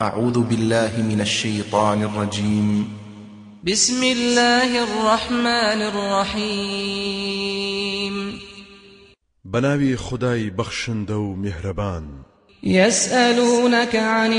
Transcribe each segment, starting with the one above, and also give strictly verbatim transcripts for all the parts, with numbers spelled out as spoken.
أعوذ بالله من الشيطان الرجيم. بسم الله الرحمن الرحيم. بناوي خداي بخشندو مهربان. يسألونك عن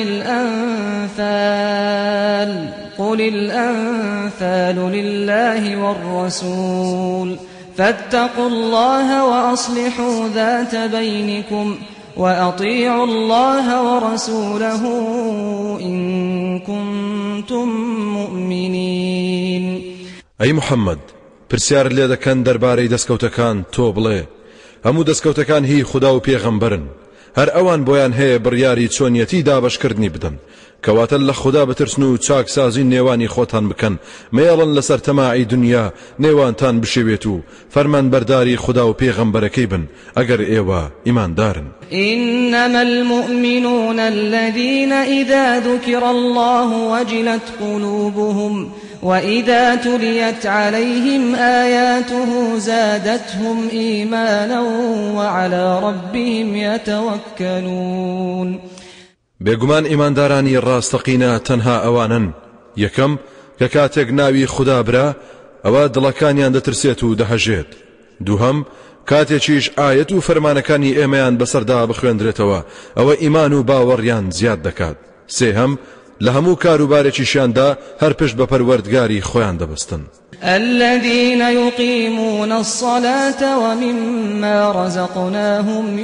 الأنفال قل الأنفال لله والرسول فاتقوا الله وأصلحوا ذات بينكم وأطيعوا الله ورسوله إن كنتم مؤمنين. أي محمد پرسیار لێ دەکەن دەربارەی دەستکەوتەکان تۆ بڵێ هەموو دەستکەوتەکان هی خوددا و پێغەمبەرن هەر ئەوان بۆیان هەیە بڕیاری چۆنیەتی دابەشکردنی بدەن کەواتە لە خوددا بترسن و چاکسازی نێوانی خۆتان بکەن مێڵن لەسەر تەماعی دنیا نێوانتان بشێوێت و فەرمانبەرداری خوددا و پێغەمبەرەکەی بن ئەگەر ئێوە ئیماندارن. إنما المؤمنون الذين إذا ذكر الله وجلت قلوبهم وإذا تليت عليهم آياته زادتهم إيمانا وعلى ربهم يتوكلون. بێگومان ئیماندارانی ڕاستەقینە تەنها ئەوانن یەکەم کە کاتێک ناوی خوددا برا ئەوە دڵەکانیان دەترسێت و دەهەژێت، دووهەم کاتێکیش ئاەت و فەرمانەکانی ئێمەیان بەسەردا بخوێندرێتەوە ئەوە ئیمان و باوەڕیان زیاد دەکات، سێهەم لە هەموو کاروبارێکیشیاندا هەر پشت بە پەروەردگاری خۆیان دەبەستن. الذين يقيمون الصلاة ومما رزقناهم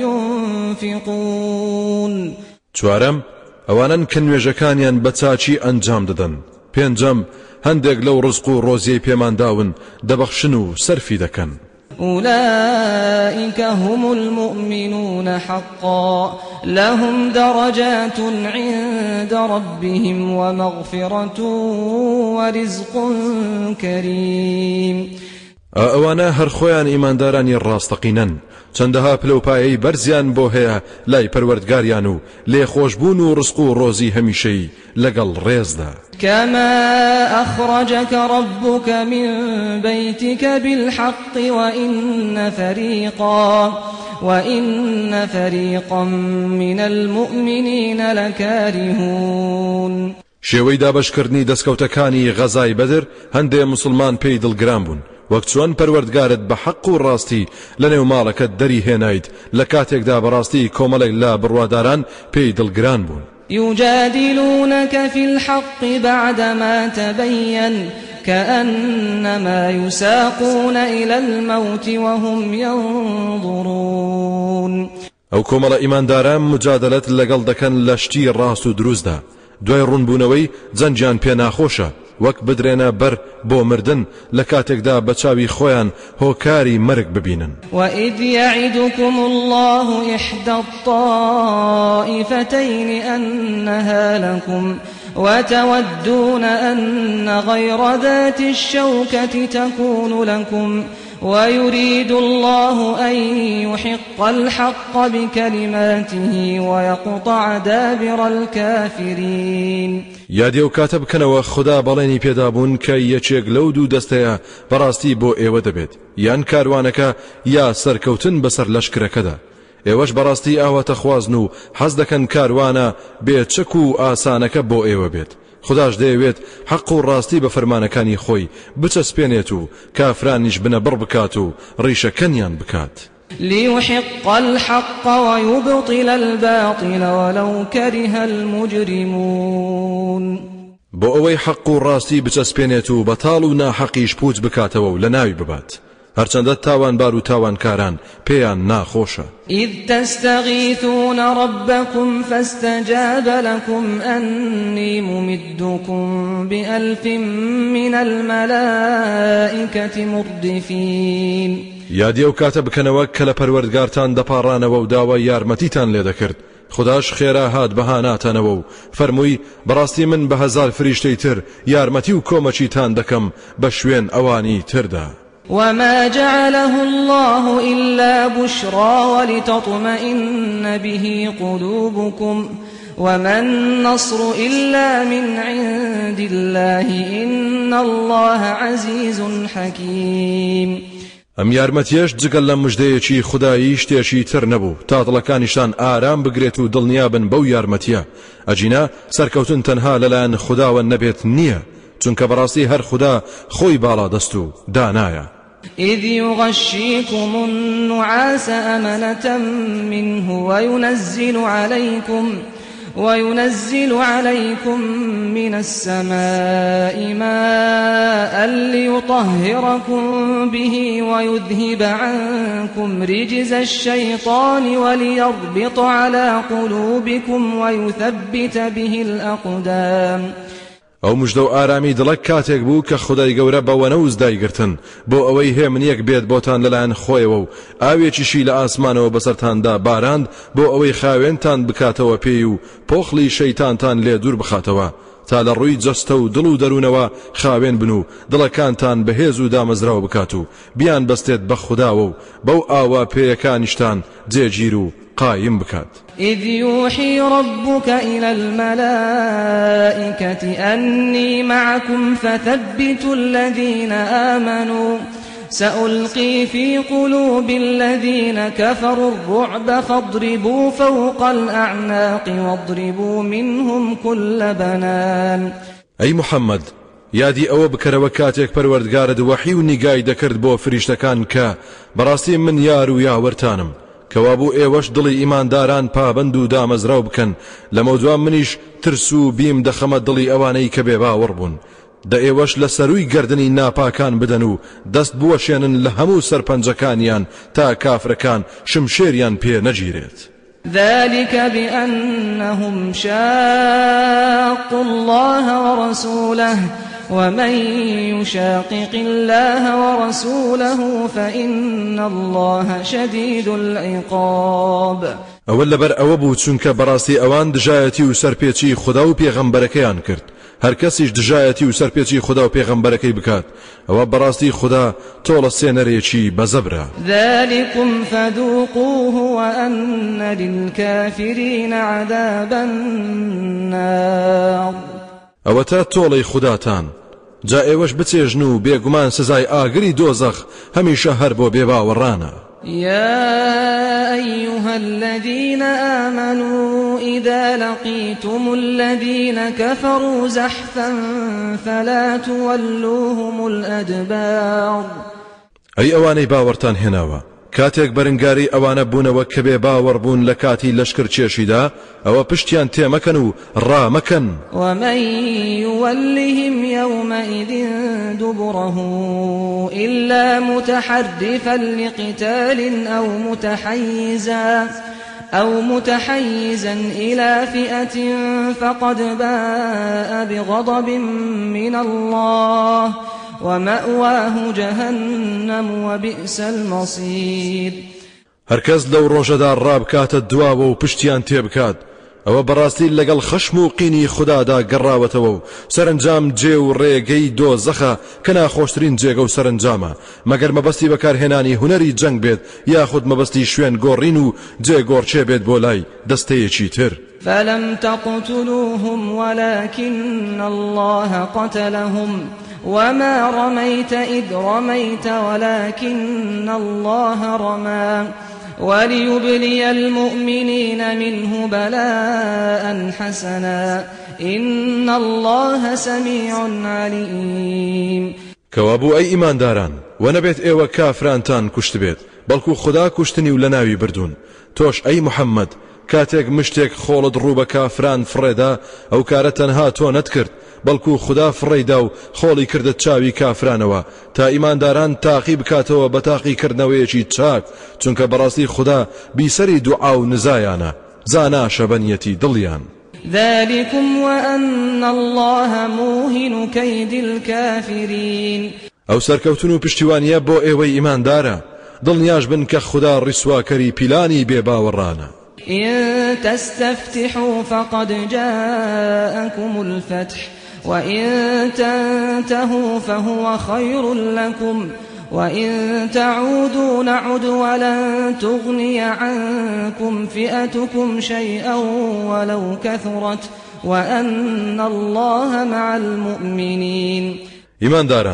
ينفقون. چوارەم ئەوانن کە نوێژەکانیان بە چاچی ئەنجام دەدەن. پێنجەم هەندێک لەو ڕزق و ڕۆزیەی پێمانداون دەبەخشن و سەرفی دەکەن. أولئك هم المؤمنون حقا لهم درجات عند ربهم ومغفرة ورزق كريم. ئەوانە هەر خۆیان ئیماندارانی ڕاستەقینەن چەندەها پلەپایەی بەرزیان بۆ هەیە لای پەروەردگاریان و لێخۆشبوون و ڕزق و ڕۆزی هەمیشەی لەگەڵ ڕێزدا. كما أخرجك ربك من بيتك بالحق وإن فريقا وإن فريقا من المؤمنين لكارهون. شێوەی دابەشکردنی دەستکەوتەکانی غەزای بەدر هەندێک مسلمان پێی دڵگران بوون وەک چۆن پەروەردگارت بە حەق و ڕاستی لە نێو ماڵەکەت دەری هێنایت لە کاتێکدا بەڕاستی کۆمەڵێک لە بڕواداران پێی دڵگران بوون. يجادلونك في الحق بعدما تبين كأنما يساقون إلى الموت وهم ينظرون. ئەو کۆمەڵە ئیمانداران مجادلەت لەگەڵ دەکەن لە شتی ڕاست و دروستدا دوای ڕوونبوونەوەی جەنجیان پێ ناخۆشە وەک بدرێنە بەر بۆ مردن لە کاتێکدا بە چاوی خۆیان هۆکاری مەرگ ببینن. وإذ يعدكم الله إحدى الطائفتين أنها لكم وتودون أن غير ذات الشوكة تكون لكم ويريد الله أن يحق الحق بكلماته ويقطع دابر الكافرين. یادی و کاتە بکەنەوە خوددا بەڵێنی پێدابوون کە یەکێک لەو دوو دەستەیە بەڕاستی بۆ ئێوە دەبێت یان کاروانەکە یا سەرکەوتن بەسەر لەشکرەکەدا ئێوەش بەڕاستی ئاواتە خوازن و حەز دەکەن کاروانە بێچەک و ئاسانەکە بۆ ئێوە بێت. خداش دەیەوێت حەق و ڕاستی بە فەرمانەکانی خۆی بچەسپێنێت و کافرانیش بنە بڕ بکات و ڕیشەکەنیان بکات. ليحق الحق ويبطل الباطل ولو كره المجرمون. بۆ ئەوەی حەق و ڕاستی بچەسپێنێت و بەتاڵ و ناحەقیش پوچ بکاتەوە و لە ناوی ببات هەرچەندە تاوانبار و تاوانکاران پێیان ناخۆشە. إذ تستغيثون ربكم فاستجاب لكم أني ممدكم بألف من الملائكة مردفين. یادی ئەو کاتە بکەنەوە کە لە پەروەردگارتان دەپاڕانەوە و داوای یارمەتیتان لێ دەکرد خداش خێرا هات بەهاناتانەوە و فەرمووی بەڕاستی من بە هەزار فریشتەی تر یارمەتی و کۆمەچیتان دەکەم بە شوێن ئەوانی تردا. وما جعله الله إلا بشرى ولتطمئن به قلوبكم وما النصر إلا من عند الله إن الله عزيز حكيم. ئەم یارمەتیەش جگەل لە مژدەیەکی خودایی شتێکی تر نەبوو تا دڵەکانیشتان ئارام بگرێت و دڵنیابن بەو یارمەتیە. ئەجینا سەرکەوتن تەنها لەلایەن خوداوە نەبێت نییە، چونکە بەڕاستی هەر خوددا خۆی باڵا دەست و دانایە. إذ يغشيكم النعاس أمنة منه وينزل عليكم وينزل عليكم من السماء ماء ليطهركم به ويذهب عنكم رجز الشيطان وليربط على قلوبكم ويثبت به الأقدام. ئەو مژدە و ئارامی دڵک کاتێک بوو کە خودای گەورە بەوە نەوز دایگرتن بۆ ئەوەی هێمنیەک بێت بۆتان لەلایەن خۆیەوە و ئاوێکیشی لە ئاسمانەوە بەسەرتاندا باراند بۆ ئەوەی خاوێنتان بکاتەوە پێی و پۆخلی شەیتانتان لێ دوور بخاتەوە تا لە ڕووی جەستە و دڵ و دەروونەوە خاوێن بن و دڵەکانتان بەهێز و دامەزراوە بکات و بیان بەستێت بە خوداوە و بەو ئاوا پێیەکانیشتان جێگیر و قایم بکات. إذ يوحي ربك إلى الملائكة أني معكم فثبتوا الذين آمنوا سألقي في قلوب الذين كفروا الرعب فاضربوا فوق الأعناق واضربوا منهم كل بنان. أي محمد یادی ئەوە بکەرەوە کاتێک پەروەردگارت وەحی و نیگای دەکرد بۆ فریشتەکان کە بەڕاستی من یار و یاوەرتانم کەوابوو ئێوەش دڵی ئیمانداران پابند و دامەزراو بکەن لەمە دوام منیش ترس و بیم دەخەمە دڵی ئەوانەی کە بێباوەڕ بوون دە ئێوەش لە سەرووی گەردنی ناپاکان بدەن و دەست بوەشێنن لە هەموو سەرپەنجەکانیان تا کافرەکان شمشێریان پێ نەگیرێت. ذلك بأنهم شاقوا الله ورسوله ومن يشاقق الله ورسوله فإن الله شديد العقاب. أول لبر أوبو چونك براسي أوان دجايتي و سرپێچی خدا و پێغەمبەرەکەیان کرد. هەر کەسیش دژایەتی و سەرپێچی خدا و پێغەمبەرەکەی بکات ئەوە بەڕاستی خدا تۆڵە سێنەرێکی بەزەبرە. ذلكم فذوقوه وأن للكافرين عذاب النار. ئەوە تا تۆڵەی خوداتان جا ئێوەش بچێژن و بێگومان سزای ئاگری دۆزەخ هەمیشە هەر بۆ بێباوەڕانە. يا أيها الذين آمنوا إذا لقيتم الذين كفروا زحفا فلا تولوهم الأدبار. أي أواني باورتان هناوا کاتێک بەرنگاری ئەوانە بوونەوە کە بێ باوەڕ بوون لە کاتی لەشکر چێشیدا ئەوە پشتیان تێمەکەن و ڕامەکەن. ومن يولهم يومئذ دبره إلا متحرفا لقتال أو متحيزا أو متحيزا إلى فئة فقد باء بغضب من الله ومأواه جهنم وبئس المصير. هەرکەس لەو ڕۆژەدا ڕابکاتە دواوە و پشتیان تێبکات ئەوە بەڕاستی لەگەڵ خەشم و قینی خودادا گەڕاوەتەوە و سەرنجام جێ و ڕێگەی دۆزەخە کە ناخۆشترین جێگە و سەرنجامە مەگەر مەبەستی بەکارهێنانی هونەری جەنگ بێت یاخود مەبەستی شوێن گۆڕین و جێگۆڕچێ بێت بۆ لای دەستەیەکی تر. فلم تقتلوهم ولكن الله قتلهم وما رميت إذ رميت ولكن الله رمى وليبلي المؤمنين منه بلاء حسنا إن الله سميع عليم. كوابو أي إيمان داران ونبيت إيوة كافرانتان كشت بيت بلكو خدا كشتني ولناوي بردون توش أي محمد كاتێک مشتێک خۆڵت ڕوو بە کافران فڕێدا ئەو کارە تەنها تۆ نەتکرد بەڵکو خدا فڕێدا و خۆڵی کردت چاوی کافرانەوە تا ئیمانداران تاقی بکاتەوە بە تاقیکردنەوەیەکی چاک چونکە بەڕاستی خدا بیسەری دوعا و نزایانە زانا شەبەنیەتی دڵیان. ذلكم وأن الله موهن كيد الكافرين. ئەو سەرکەوتن و پشتیوانیە بۆ ئێوەی ئیماندارە دڵنیاش بن کە خدا ڕیسواکەری پیلانی بێباوەڕانە. إن تستفتحوا فقد جاءكم الفتح وإن تنتهوا فهو خير لكم وإن تعودوا نعد ولن تغني عنكم فئتكم شيئا ولو كثرت وأن الله مع المؤمنين. إيمان داران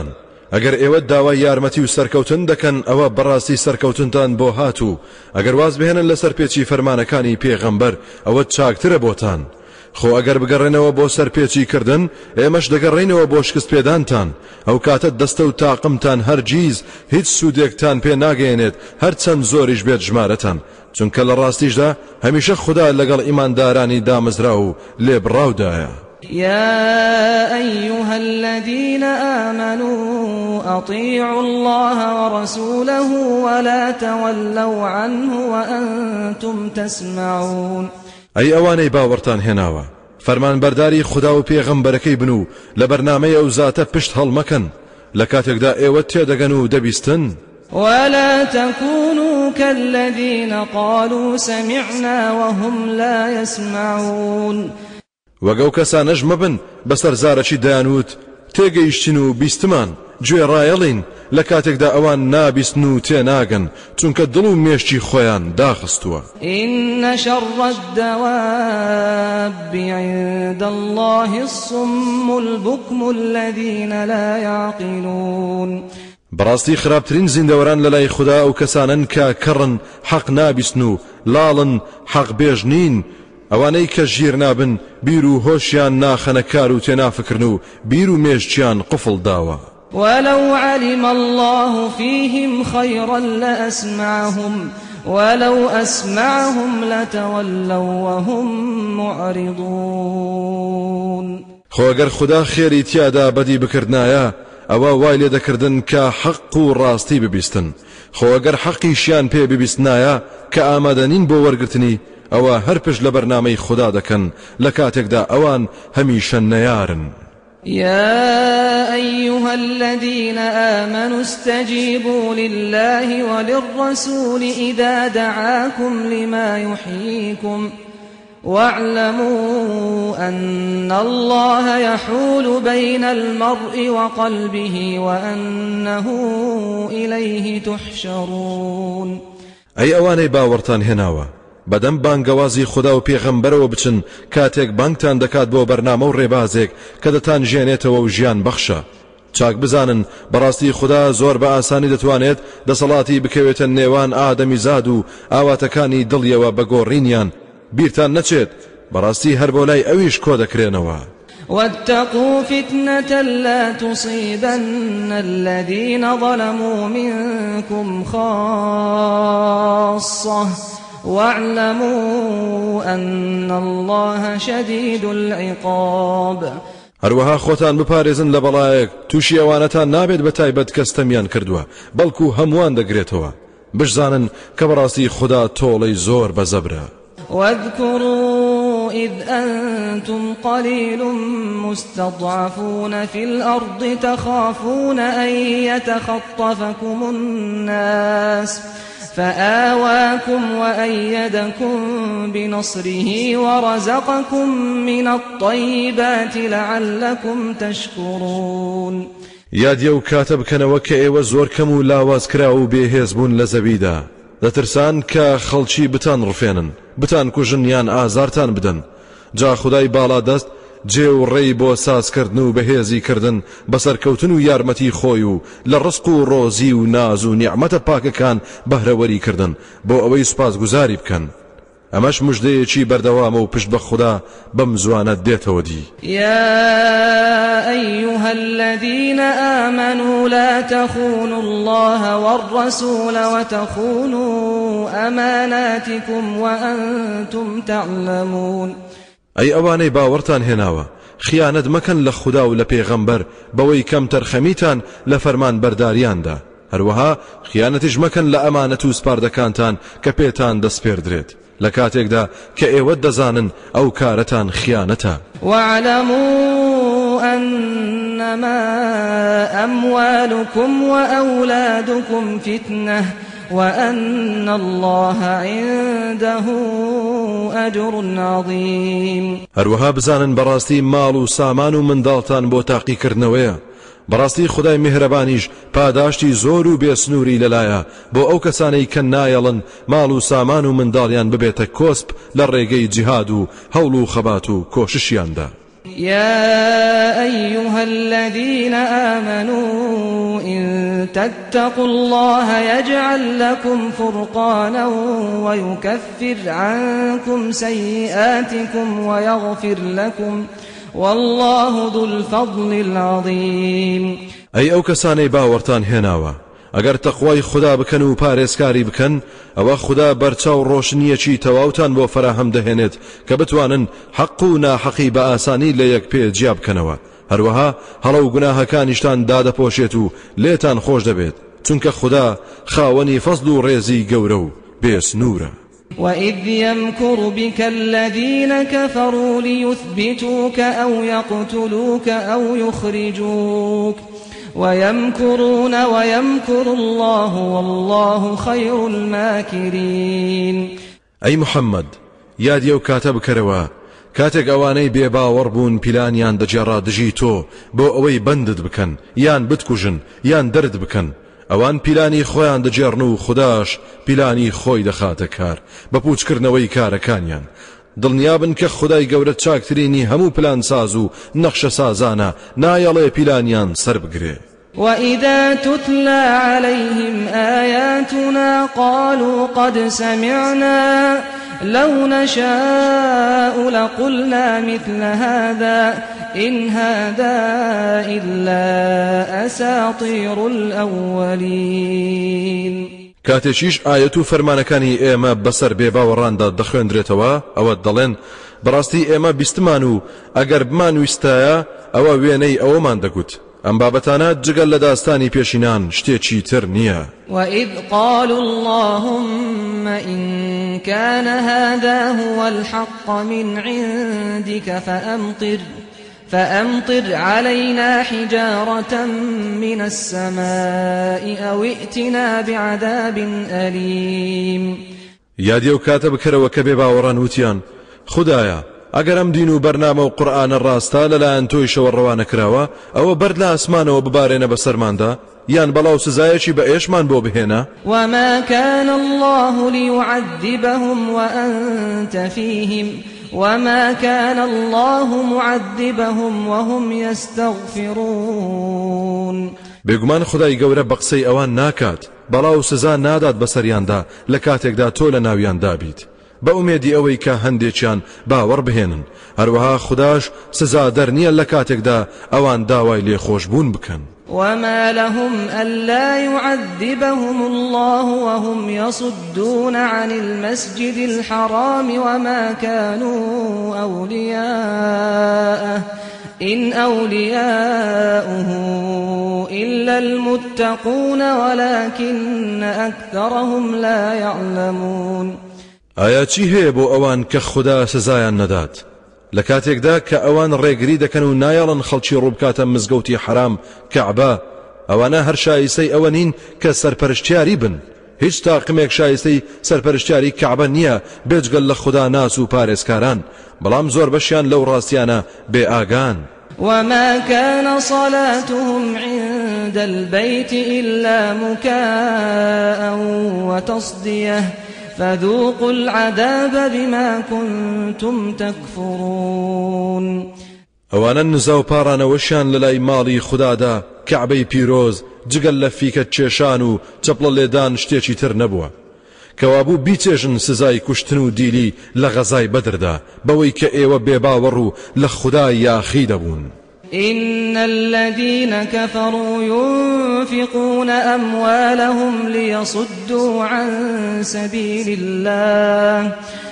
ئەگەر ئێوە داوای یارمەتی و سەرکەوتن دەکەن ئەوە بەڕاستی سەرکەوتنتان بۆ هاتوو ئەگەر واز بهێنن لەسەر پێچی فەرمانەکانی پێغەمبەر ئەوە چاکترە بۆتان خۆ ئەگەر بگەڕێنەوە بۆ سەرپێچی کردن ئێمەش دەگەڕێنەوە بۆ شکست پێدانتان ئەو کاتە دەستە و تاقمتان هەرگیز هیچ سوودێکتان پێ ناگەێنێت هەرچەند زۆریش بێت ژمارەتان چونکە لە ڕاستیشدا هەمیشە خوددا لەگەڵ ئیماندارانی دامەزرا و لێبڕاودایە. يا أيها الذين آمنوا أطيعوا الله ورسوله ولا تولوا عنه وأنتم تسمعون. أي أواني باورتان هناوا فرمان برداري خدا و پیغمبركي بنو لبرنامه او ذاته پشت هل مكن لكاتك دا ايوت تيدگنو دبستن. ولا تكونوا كالذين قالوا سمعنا وهم لا يسمعون. وەگەو کەسانەش مەبن بەسەر زارەکی دایانوت تێگەیشتین و بیستمان گوێ ڕایەڵین لە کاتێکدا ئەوان نابیستن و تێناگەن چونکە دڵ و مێشتی خۆیان داخستووە. إن شر الدواب عند الله الصم البكم الذين لا يعقلون. بەڕاستی خراپترین زیندەوەران لەلای خوددا ئەو کەسانن کە کەڕن حەق نابیستن و لاڵن حەق بێژ نین ئەوانەی کە ژیر نابن بیر و هۆشیان ناخەنە کار و تێنافکردن و بیر و مێژچیان قفڵ داوە. ولو علم الله فيهم خيرا لأسمعهم ولو أسمعهم لتولوا وهم معرضون. خۆ ئەگەر خوددا خێری تیادا بەدی بکردنایە ئەوە وای لێ دەکردن کە حەق و ڕاستی ببیستن خۆ ئەگەر حەقیشیان پێ ببیستنایە کە ئامادەنین بۆ وەرگرتنی ئەوە هەر پشت لە بەرنامەی خوددا دەکەن لە کاتێکدا ئەوان هەمیشە نەیارن. يا أيها الذين آمنوا استجيبوا لله وللرسول إذا دعاكم لما يحييكم واعلموا أن الله يحول بين المرء وقلبه وأنه إليه تحشرون. أي أواني باورتان هناوە بەدەم بانگەوازی خوددا و پێغەمبەرەوە بچن کاتێک بانگتان دەکات بۆ بەرنامە و ڕێبازێک کە دەتان ژێنێتەوە و ژیان بەخشە. چاک بزانن بەڕاستی خوددا زۆر بە ئاسانی دەتوانێت دەسەڵاتی بکەوێتە نێوان ئادەمی زاد و ئاواتەکانی دڵیەوە بەگۆڕینیان بیرتان نەچێت بەڕاستی هەر بۆ لای ئەویش کۆ دەکرێنەوە. واتقوا فتنة لا تصيبن الذين ظلموا منكم خاصة واعلموا أن الله شديد العقاب. هەروەها خۆتان بپارێزن لە بەڵایەک تووشی ئەوانەتان نابێت بە تایبەت کەستەمیان کردووە بەڵکو هەمووان دەگرێتەوە بشزانن کە بەڕاستی خوددا تۆڵەی زۆر بەزەبرە. واذكروا إذ أنتم قليل مستضعفون في الأرض تخافون أن يتخطفكم الناس فآواكم وأيدكم بنصره ورزقكم من الطيبات لعلكم تشكرون. یادیە و کاتە بکەنەوە کە ئێوە زۆر کەم و لاواز کرا و بێهێز بوون لە زەویدا دەترسان کە خەڵکی بتان ڕفێنن بتان کوژن یان ئازارتان بدەن جا خودای باڵا دەست جێ و ڕێی بۆ سازکردن و بەهێزی کردن بەسەرکەوتن و یارمەتی خۆی و لە ڕزق و ڕۆزی و ناز و نیعمەتە پاکەکان بەهرەوەری کردن بۆ ئەوەی سوپاسگوزاری بکەن ئەمەش مژدەیەکی بەردەوامە و پشت بە خوددا بەم زوانە دێتەوە دی. يا أيها الذين آمنوا لا تخونوا الله والرسول وتخونوا أماناتكم وأنتم تعلمون. ئەی ئەوانەی باوەڕتان هێناوە خیانەت مەکەن لە خوددا و لە پێغەمبەر بەوەی کەم تەرخەمیتان لە فەرمان بەرداریاندا هەروەها خیانەتیش مەکەن لە ئەمانەت و سپاردەکانتان کە پێتان دەسپێردرێت لە کاتێکدا کە ئێوە دەزانن ئەو کارەتان خیانەتە. واعلموا أنما أموالكم وأولادكم فتنة وأن الله عنده أجر عظيم. هەروەها بزانن بەڕاستی ماڵ و سامان و منداڵتان بۆ تاقیکردنەوەیە بەڕاستی خدای میهرەبانیش پاداشتی زۆر و بێسنووری لەلایە بۆ ئەو کەسانەی کە نایەڵن ماڵ و سامان و منداڵیان ببێتە کۆسپ لە ڕێگەی جیهاد و هەوڵ و خەبات و کۆششیاندا. يا أيها الذين آمنوا إن تتقوا الله يجعل لكم فرقانا ويكفر عنكم سيئاتكم ويغفر لكم والله ذو الفضل العظيم. أي أو كساني باورتان هناوا اگر تقوای خدا بکن و پارێزکاری بکەن ئەوە خدا بەرچاو ڕۆشنیەکی تەواوتان بۆ فراهم دەهێنێت کە بتوانن حەق و ناحەقی بە ئاسانی لە یەک پێ جیا بکەنەوە. هەروەها هەڵە و گوناهەکانیشتان دادەپۆشێت و لێتان خۆش دەبێت چونکە خدا خاوەنی فەزل و ڕێزی گەورە و بێسنوورە. وإذ يمكر بك الذين كفروا ليثبتوك أو يقتلوك أو يخرجوك ويمكرون ويمكر الله والله خير الماكرين. أي محمد یاد یو کاتب کروا کاتێک ئەوانەی بێباوەڕ بوون پیلانیان دەجێڕا دژی تۆ بۆ ئەوەی بەندت بکەن یان بتکوژن یان دەرد بکەن. ئەوان پیلانی خۆیان دەجێڕن و خوداش پیلانی خۆی دەخاتە کار بە پوچکردنەوەی کارەکانیان. دڵنیابن کە خدای گەورە چاکترینی هەموو پلان ساز و نەخشە سازانە نایەڵێ پیلانیان سەر بگرێ. وإذا تتلى عليهم آياتنا قالوا قد سمعنا لو نشاء لقلنا مثل هذا إن هذا إلا أساطير الأولين. کاتێکیش ئاەت و فەرمانەکانی ئێمە بەسەر بێباوەڕاندا دەخوێندرێتەوە ئەوە دەڵێن بەڕاستی ئێمە بیستمان و ئەگەر بمان ویستایە ئەوە وێنەی ئەوەمان دەگوت. ئەم بابەتانە جگەل لە داستانی پێشینان شتێکی تر نییە. وإذ قالوا اللهم إن كان هذا هو الحق من عندك فأمطر فأمطر علينا حجارة من السماء أو ائتنا بعذاب أليم. یادی ئەو کاتە بکەرەوە کە بێباوەڕان وتیان خدایە ئەگەر ئەم دین و بەرنامە و قورئانە ڕاستە لەلایەن تۆیشەوە ڕەوانە کراوە ئەوە بەرد لە ئاسمانەوە ببارێنە بەسەرماندا یان بەڵاو سزایەکی بە ئێشمان بۆ بهێنە. وما كان الله ليعذبهم وأنت فيهم وما كان الله معذبهم وهم يستغفرون. بێگومان خدای گەورە بە قسەی ئەوان ناکات بەڵاو سزا نادات بەسەریاندا لە کاتێکدا تۆ لە ناویان دابیت بە ئومێدی ئەوەی کە هەندێکیان باوەڕ بهێنن. هەروەها خداش سزا دەرنیە لە کاتێکدا ئەوان داوای لێخۆشبوون بکەن. وما لهم ألا يعذبهم الله وهم يصدون عن المسجد الحرام وما كانوا أولياءه إن أولياؤه إلا المتقون ولكن أكثرهم لا يعلمون. ئایا چی هەیە بۆ ئەوان کە خدا سزایان نەدات لە کاتێکدا کە ئەوان ڕێگری دەکەن و نایەڵن خەڵکی ڕووبکاتە مزگەوتی حرام کەعبە ئەوانە هەر شایستەی ئەوە نین کە سەرپەرشتیاری بن. هیچ تاقمێک شایستەی سەرپەرشتیاری کەعبە نییە بێجگەل لە خدا ناس و پارێزکاران بەڵام زۆر بەشیان لەو ڕاستیانە بێ ئاگان. وما كان صلاتهم عند البيت إلا مكاء وتصدية فذوقوا العذاب بما كنتم تكفرون. ئەوانە نزا و پارانەوەشیان لەلای ماڵی خودادا کەعبەی پیرۆز جگەل لە فیکە چێشان و چەپڵە لێدان شتێکی تر نەبووە کەوابوو بیچێژن سزای کوشتن و دیلی لە غەزای بەدردا بەوەی کە ئێوە بێباوەڕ و لە خودای یاخی دەبوون. إن الذين كفروا ينفقون أموالهم ليصدوا عن سبيل الله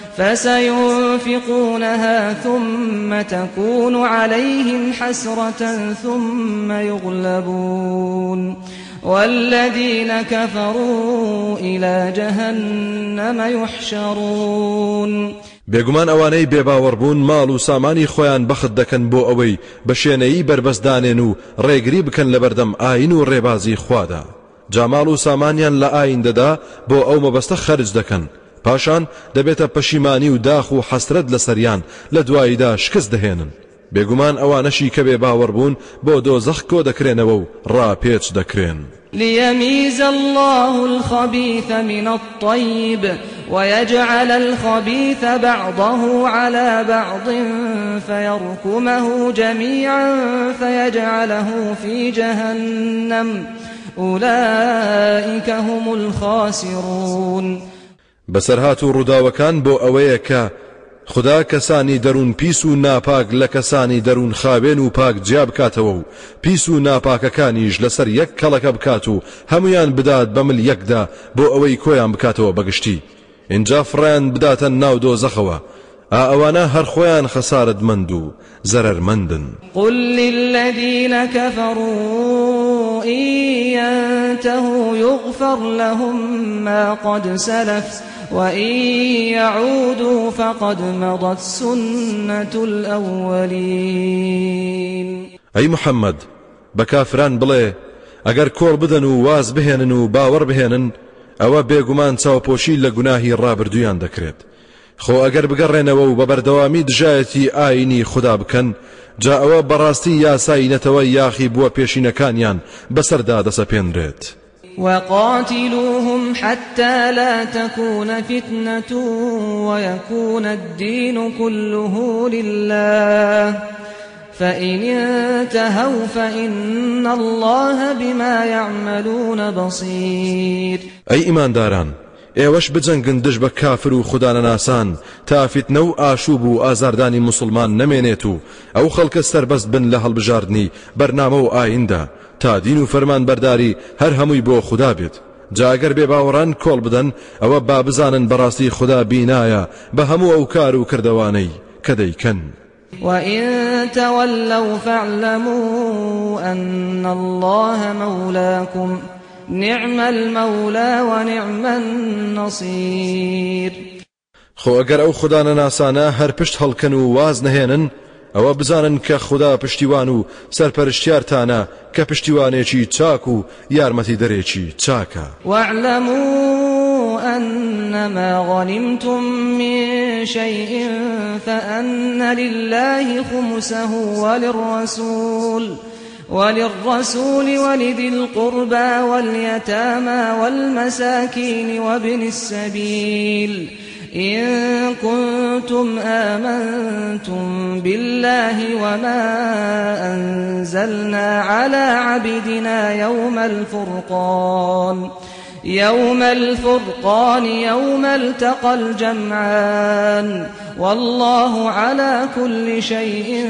فسينفقونها ثم تكون عليهم حسرة ثم يغلبون والذين كفروا إلى جهنم يحشرون. بێگومان ئەوانەی بێباوەڕبوون ماڵ و سامانی خۆیان بەخت دەکەن بۆ ئەوەی بە شوێنەیی بربەستدانێن و ڕێگری بکەن لە بەردەم ئاین و ڕێبازی خوادا. جاماڵ و سامانیان لە ئایندەدا بۆ ئەو مەبەستە خەرج دەکەن پاشان دەبێتە پەشیمانی و داخ و حەسرەت لەسەریان لە دواییدا شکست دەهێنن. بێگومان ئەوانەشی کە بێباوەڕبوون بۆ دۆزەخ کۆ دەکرێنەوە و ڕاپێچ دەکرێن. ليميز الله الخبيث من الطيب ويجعل الخبيث بعضه على بعض فيركمه جميعا فيجعله في جهنم أولئك هم الخاسرون. بسرهات ڕووداوەکان بۆ ئەوەیە کە خدا کەسانی دەروون پیس و ناپاک لە کەسانی دەروون خاوێن و پاک جیا بکاتەوە و پیس و ناپاکەکانیش لەسەر یەک کەڵەکە بکات و هەمویان بدات بەمل یەکدا بۆ ئەوەی کۆیان بکاتەوە بەگشتی اینجا فڕیان بداتە ناو دۆزەخەوە ئا ئەوانە هەر خۆیان خەسارەتمەند و زەرەرمەندن. قل للذين كفروا إن ينتهوا يغفر لهم ما قد سلف وإن يعودوا فقد مضت سنة الأولين. أي محمد بكافران بڵێ ئەگەر کۆڵ بدەن و واز بهێنن و باوەڕ بهێنن ئەوە بێگومان چاوپۆشی لە گوناهی ڕابردویان دەکرێت. خۆ ئەگەر بگەڕێنەوە و بە بەردەوامی دژایەتی ئاینی خوددا بکەن جا ئەوە بەڕاستی یاسای نەتەوە یاخی بووە پێشینەکانیان بەسەردا دەسەپێنرێت. وقاتلوهم حتى لا تكون فتنة ويكون الدين كله لله فإن انتهوا فإن الله بما يعملون بصير. أي إيمان داران ئێوەش بجەنگن دژ بە کافر و خودانەناسان تا فیتنە و ئاشوب و ئازاردانی موسڵمان نەمێنێت و ئەو خەڵکە سەربەست بن لە هەڵبژاردنی بەرنامە و ئایندا تا دین و فەرمان بەرداری هەر هەمووی بۆ خوددا بێت. جا ئەگەر بێباوەڕان کۆڵ بدەن ئەوە با بزانن بەڕاستی خوددا بینایە بە هەموو ئەو کار و کردەوانەی کە دەیکەن. وإن تولوا فاعلموا أن الله مولاكم نعم المولى ونعم النصير. خۆ ئەگەر ئەو خودانەناسانە هەر پشت هەڵکەن و واز نەهێنن ئەوە بزانن کە خوددا پشتیوان و سەرپەرشتیارتانە کە پشتیوانێکی چاک و یارمەتی دەرێکی چاکە. واعلموا أنما غنمتم من شيء فأن لله خمسه وللرسول وللرسول ولذي القربى واليتامى والمساكين وابن السبيل إن كنتم آمنتم بالله وما أنزلنا على عبدنا يوم الفرقان يوم الفرقان يوم التقى الجمعان والله على كل شيء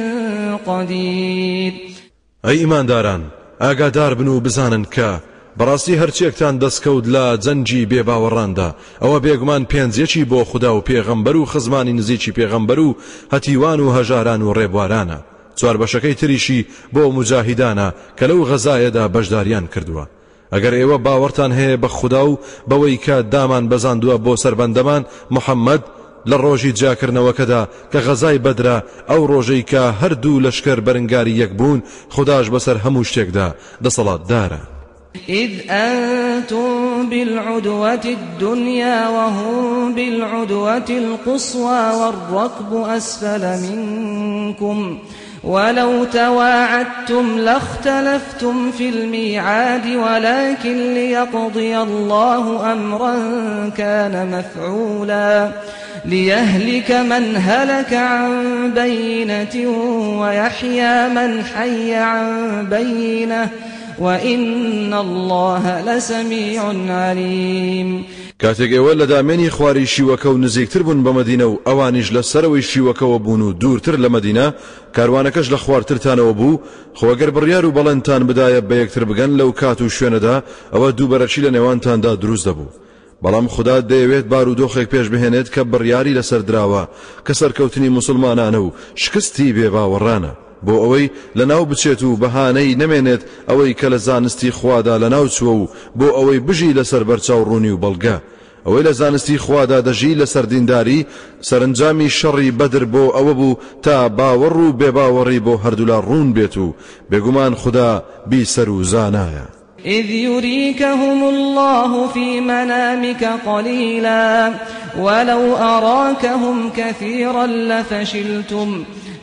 قدير. ئەی ئیمانداران ئاگادار بن و بزانن کە بەڕاستی هەرچێکتان دەستکەوت لە جەنجی بێباوەڕاندا ئەوە بێگومان پێنجێکی بۆ خوددا و پێغەمبەر و خزمانی نزیکی پێغەمبەر و هەتیوان و هەژاران و ڕێبوارانە. چوار بەشەکەی تریشی بۆ مجاهیدانە کە لەو غەزایەدا بەشداریان کردووە. ئەگەر ئێوە باوەڕتان هەیە بە خوددا و بەوەی کە دامان بەزاندووە بۆ سەربەندەمان محەممەد لە ڕۆژی جاکردنەوەکەدا کە غەزای بەدرا ئەو ڕۆژەی کە هەردوو لەشکر بەرەنگاری یەک بوون خودداش بەسەر هەموو شتێکدا دەسەڵاتدارە. إذ أنتم بالعدوة الدنيا وهم بالعدوة القصوى والركب أسفل منكم ولو تواعدتم لاختلفتم في الميعاد ولكن ليقضي الله أمرا كان مفعولا ليهلك من هلك عن بينة ويحيى من حي عن بينة وإن الله لسميع عليم. کاتێک ئێوە لە دامێنی خواری شیوەکە و نزیکتر بوون بە مەدینە و ئەوانیش لە سەرەوەی شیوەکەوە بوون و دوورتر لە مەدینە کاروانەکەش لە خواردترتانەوە بوو خۆگەر بڕیار و بەڵێنتان بدایە بە یەکتر بگەن لەو کات و شوێنەدا ئەوە دووبەرەچی لە نێوانتاندا دروست دەبوو. بەڵام خوددا دەیەوێت بارودۆخێک پێش بهێنێت کە بڕیاری لەسەر دراوە کە سەرکەوتنی موسڵمانانە و شکستی بێباوەڕانە بۆ ئەوەی لەناو بچێت و بەهانەی نەمێنێت ئەوەی کە لە زانستی خوادا لەناو چووە و بۆ ئەوەی بژی لەسەر بەرچاو ڕوونی و بەڵگە ئەوەی لە زانستی خوادا دەژی لەسەر دینداری سەرنجامی شەڕی بەدر بۆ ئەوە بوو تا باوەڕ و بێباوەڕی بۆ هەردوولا ڕوون بێت و بێگومان خوددا بیسەر و زانایە. إذ يريكهم الله في منامك قليلا ولو أراكهم كثيرا لفشلتم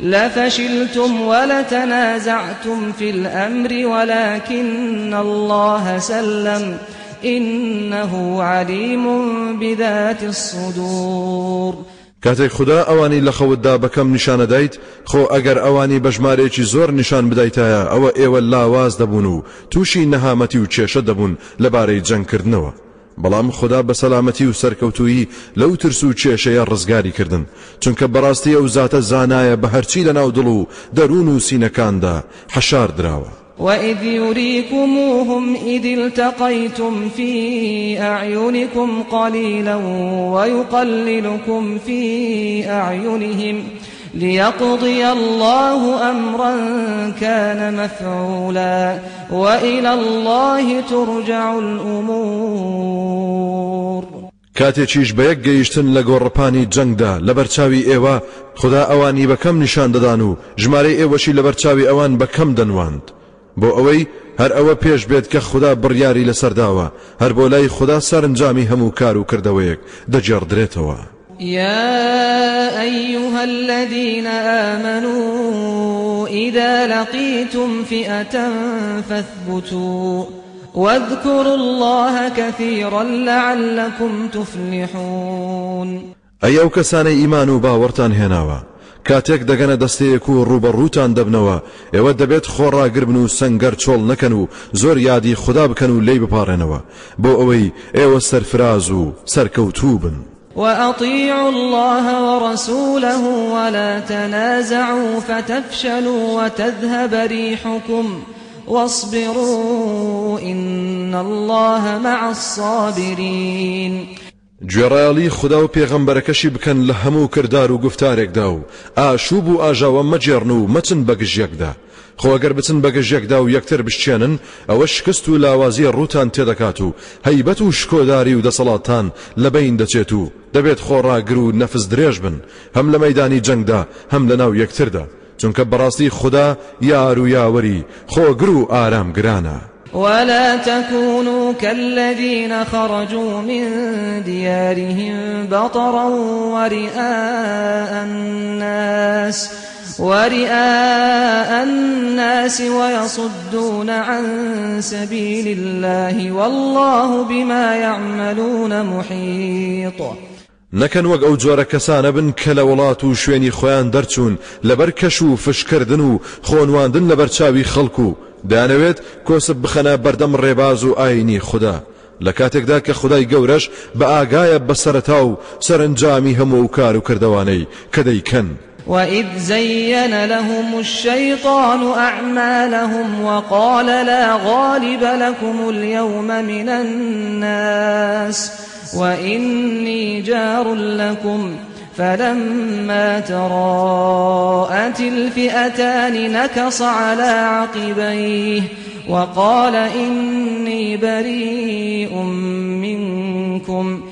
لفشلتم ولتنازعتم في الأمر ولكن الله سلم إنه عليم بذات الصدور. کاتێک خدا ئەوانی لە خەوتدا بەکەم نیشانە دایت خۆ ئەگەر ئەوانی بەژمارێکی زۆر نیشان بدایتایە ئەوە ئێوە لاواز دەبوون و تووشی نەهامەتی و کێشە دەبوون لەبارەی جەنگکردنەوە. بەڵام خدا بە سەلامەتی و سەرکەوتویی لەو ترس و کێشەیە ڕزگاری کردن چونکە بەڕاستی ئەو زاتە زانایە بە هەرچی لەناو دڵ و دەروون و سینەکاندا حەشار دراوە. وإذ يريكموهم إذ التقيتم في أعينكم قليلا ويقللكم في أعينهم ليقضي الله أمرا كان مفعولا وإلى الله ترجع الأمور. کاتێکیش بە یەک گەیشتن لە گۆڕپانی جەنگدا لەبەرچاوی ئێوە خدا ئەوانی بەکەم نیشان دەدان و ژمارەی ئێوەشی لەبەرچاوی ئەوان بەکەم دەنواند بۆ ئەوەی هەر ئەوە پێش بێت کە خدا بڕیاری لەسەرداوە هەر بۆ لای خدا سەرنجامی هەموو کار و کردەوەیەک دەجێڕدرێتەوە. يا أيها الذين آمنوا إذا لقيتم فئة فاثبتوا واذكروا الله كثيرا لعلكم تفلحون. ئەی ئەو کەسانەی ئیمان و باوەڕتان هێناوە کاتێک دەگەنە دەستەیەک و ڕوبەڕووتان دەبنەوە ئێوە دەبێت خۆڕاگر بن و سەنگەر چۆڵ نەکەن و زۆر یادی خدا بکەن و لێی بپارێنەوە بۆ ئەوەی ئێوە سەرفراز و سەرکەوتوو بن. وأطيعوا الله ورسوله ولا تنازعوا فتفشلوا وتذهب ريحكم واصبروا إن الله مع الصابرين. گوێڕایەڵی خدا و پێغەمبەرەکەشی بکەن لە هەموو کردار و گفتارێکدا و ئاشوب و ئاژاوە مەجێڕن و مەچن بە گژیەکدا خۆ ئەگەر بچن بە گژیەکدا و یەکتر بشتێنن ئەوە شکست و لاوازیە ڕووتان تێدەکات و هەیبەت و شکۆداری و دەسەڵاتان لەبەین دەچێت و دەبێت خۆڕاگر و نەفس درێژ بن هەم لە مەیدانی جەنگدا هەم لە ناو یەکتردا چونکە بەڕاستی خدا یار و یاوەری خۆگر و ئارام گرانە. ولا تكونوا كالذين خرجوا من ديارهم بطرا ورئاء الناس ورئاء الناس ويصدون عن سبيل الله والله بما يعملون محيط. نەکەن وەک ئەو جۆرە کەسانە بن کە لە وڵات و شوێنی خۆیان دەرچوون لەبەر کەش و فشکردن و خۆنواندن لەبەر چاوی خەڵکو و دەیانەوێت کۆسب بخەنە بەردەم ڕێباز و ئاینی خدا لە کاتێکدا کە خدای گەورەش بە ئاگایە بەسەرەتا و سەرنجامی هەموو کار و کردەوانەی کە دەیکەن. وإذ زين لهم الشيطان أعمالهم وقال لا غالب لكم اليوم من الناس وإني جار لكم فلما تراءت الفئتان نكص على عقبيه وقال إني بريء منكم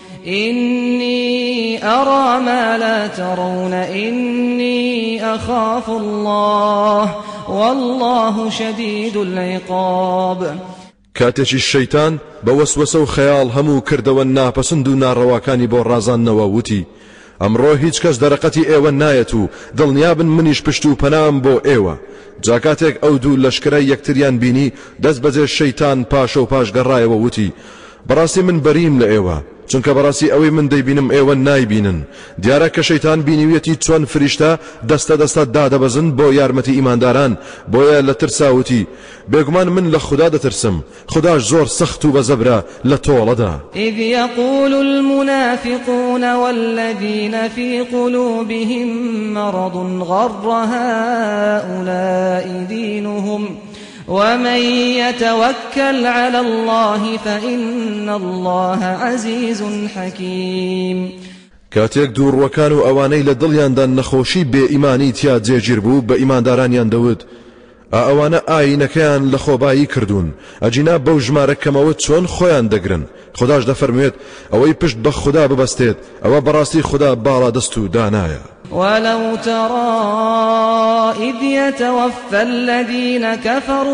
إني أرى ما لا ترون إني أخاف الله والله شديد العقاب. کاتێکی شەیتان بە وەسوەسە و خەیاڵ هەموو کردەوە ناپەسند و ناڕەواکانی بۆ ڕازاندنەوە وتی ئەمڕۆ هیچ کەس دەرەقەتی ئێوە نایەت و دڵنیابن منیش پشت و پەنام بۆ ئێوە. جاکاتێک ئەو دوو لەشکرە یەکتریان بینی دەست بەجێ شەیتان پاشە و پاش گەڕایەوە وتی بەڕاستی من بەریم لە ئێوە چونکە بەڕاستی ئەوەی من دەیبینم ئێوە نایبینن. دیارە کە شەیتان بینیویەتی چۆن فریشتە دەستە دەستە دادەبەزن بۆ یارمەتی ئیمانداران بۆیە لە ترساوتی بێگومان من لە خدا دەترسم خداش زۆر سەخت و بەزەبرە لە تۆڵەدا. إذ يقول المنافقون والذين في قلوبهم مرض غر هؤلاء دينهم ومن يتوكل على الله فإن الله عزيز حكيم. کاتێک دووڕوەکان و ئەوانەی لە دڵیاندا نەخۆشی بێ ئیمانی تیا جێگیر بوو بە ئیماندارانیان دەوت ئەوانە ئاینەکەیان لە خۆبایی کردوون ئەجینا بەو ژمارە کەمەوە چۆن خۆیان دەگرن. خداش دەفەرموێت ئەوەی پشت بە خدا ببەستێت ئەوە بەڕاستی خدا باڵا دەست و دانایە. ولو ترى إذ يتوفى الذين كفروا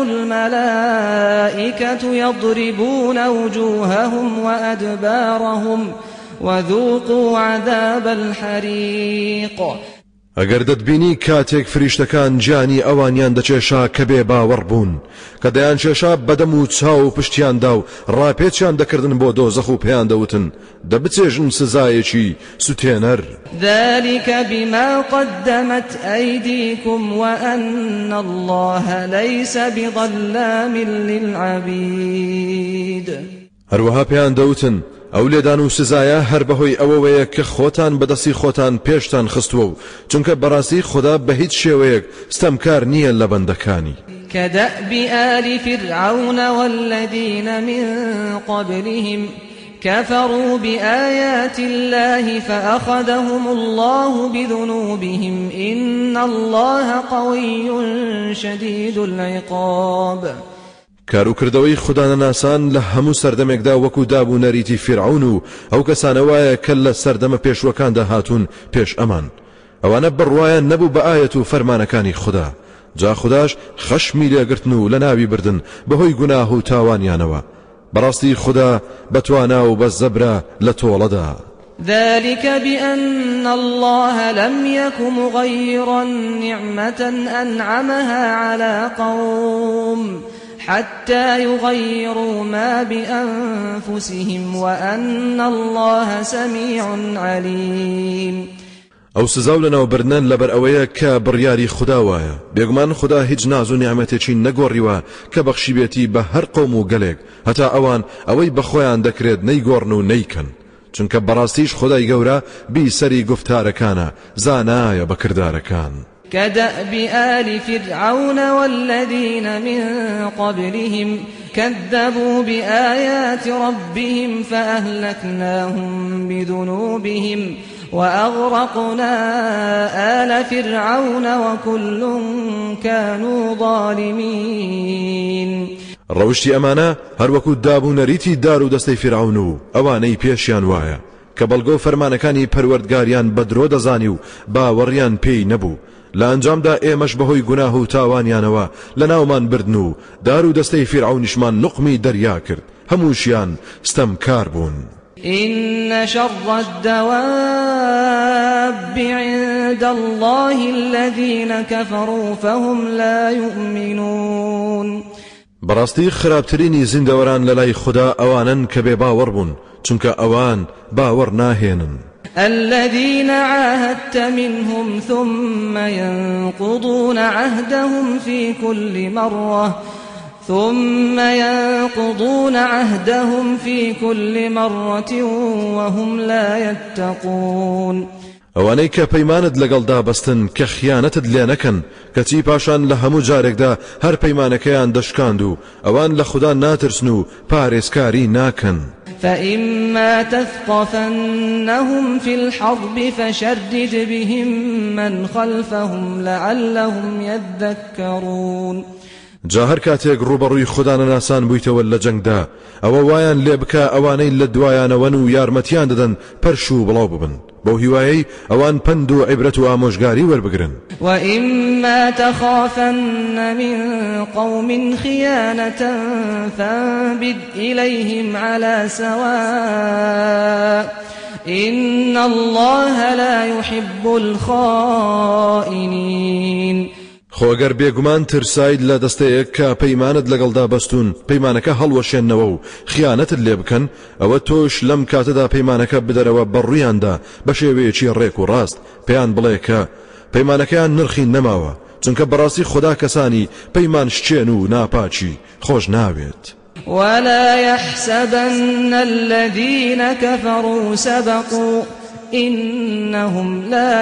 الملائكة يضربون وجوههم وأدبارهم وذوقوا عذاب الحريق. ئەگەر دەتبینی کاتێک فریشتەکان جانی ئەوانیان دەچێشا کە بێ باوەڕ بوون کە دەیان چێشا بەدەم و چاو و پشتیاندا و ڕاپێچیان دەکردن بۆ دۆزەخ و پێیان دەوتن دەبچێژن سزایەکی سوتێنەر. ذلك بما قدمت أيديكم وأن الله ليس بظلام للعبيد. هەروەها پێیان دەوتن ئەو لێدان و سزایە هەر بەهۆی ئەوەوەیە کە خۆتان بەدەستی خۆتان پێشتان خستووە و چونکە بەڕاستی خوددا بە هیچ شێوەیەک ستەمکار نییە لە بەندەکانی. كدأب آل فرعون والذين من قبلهم كفروا بآيات الله فأخذهم الله بذنوبهم إن الله قوي شديد العقاب. کاروکردەوەی خوددانەناسان لە هەموو سەردەمێکدا وەکو دابوو نەریتی فرعون و ئەو کەسانەوایە کە لە سەردەمە پێشوەکاندا هاتوون پێش ئەمان ئەوانە بڕوایان نەبوو بە ئاەت و فەرمانەکانی خوددا جا خودداش خەشمی لێگرتن و لە ناوی بردن بەهۆی گوناه و تاوانیانەوە بەڕاستی خوددا بەتوانا و بە زەبرە لە تۆڵەدا. ذلك بأن الله لم يك مغيرا نعمة أنعمها على قوم حتى يغيروا ما بأنفسهم وأن الله سميع عليم. ئەو سزاو لەناو برنان لەبەر ئەوەیە کە بڕیاری خودداوایە بێگومان خوددا هیچ ناز و نیعمەتێکی نەگۆڕیوە کە بەخشیبێتی بە هەر قەوم و گەلێک هەتا ئەوان ئەوەی بەخۆیان دەکرێت نەیگۆڕن و نەیکەن چونکە بەڕاستیش خودای گەورە بیسەری گفتارەکانە زانایە بە کردارەکان. كدأب آل فرعون والذين من قبلهم كذبوا بآيات ربهم فأهلكناهم بذنوبهم وأغرقنا آل فرعون وكل كانوا ظالمين. ڕەوشتی ئەمانە هەروەکو دابوو نەریتی دار و دەستەی فرعون و ئەوانەی پێشیان وایە کە بەڵگە فەرمانەکانی پەروەردگاریان بەدرۆ دەزانی و باوەڕیان پێی نەبوو لە ئەنجامدا ئێمەش بەهۆی گوناه و تاوانیانەوە لە ناومان بردن و دار و دەستەی فرعونیشمان نقمی دەریا کرد هەمووشیان ستەمکار بوون. إن شر الدواب عند الله الذين كفروا فهم لا يؤمنون. بەڕاستی خراپترینی زیندەوەران لە لای خوددا ئەوانن کە بێ باوەڕ بوون چونکە ئەوان باوەڕ ناهێنن. الذين عاهدت منهم ثم ينقضون عهدهم في كل مرة ثم ينقضون عهدهم في كل مرة وهم لا يتقون. ئەوانەی کە پەیمانت لەگەڵدا بەستن کە خیانەتت لێ نەکەن کەچی پاشان لە هەموو جارێکدا هەر پەیمانەکەیان دەشکاند و ئەوان لە خوددا ناترسن و پارێزکاری ناکەن. فإما تثقفنهم في الحرب فشرد بهم من خلفهم لعلهم يذكرون. جا هەر کاتێک ڕوبەڕووی خوددانەناسان بوویتەوە لە جەنگدا ئەوە وایان لێ بکە ئەوانەی لە دوایانەوەن و یارمەتیان دەدەن پەرش و بڵاو ببن بەو هیوایەی ئەوان پند و عیبرەت و ئامۆژگاری وەربگرن. وإما تخافن من قوم خيانة فانبذ إليهم على سواء إن الله لا يحب الخائنين. خۆگەر بێگومان ترساید لە دەستەیەک کە پەیمانت لەگەڵدا بەستون پەیمانەکە هەڵوەشێننەوە و خیانەتت لێ بکەن ئەوە تۆش لەم کاتەدا پەیمانەکە بدەرەوە بەڕوویاندا بە شێوەیەکی ڕێک و ڕاست پێیان بڵێ کە پەیمانەکەیان نرخی نەماوە چونکە بەڕاستی خوددا کەسانی پەیمان شچێن و ناپاچی خۆش ناوێت. ولا يحسبن الذين كفروا سبقوا إنهم لا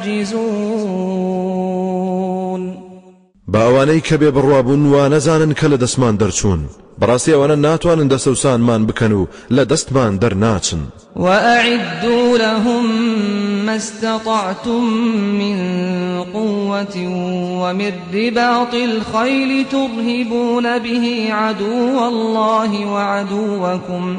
يعجزون. باوانەی کە بێ بڕوابوون و نەزانن کە لە دەستمان دەرچوون بەڕاستی ئەوانە ناتوانن دەسەوسانمان بکەن و لە دەستمان دەرناچن. وأعدوا لهم ما استطعتم من قوة ومن رباط الخيل ترهبون به عدو الله وعدوكم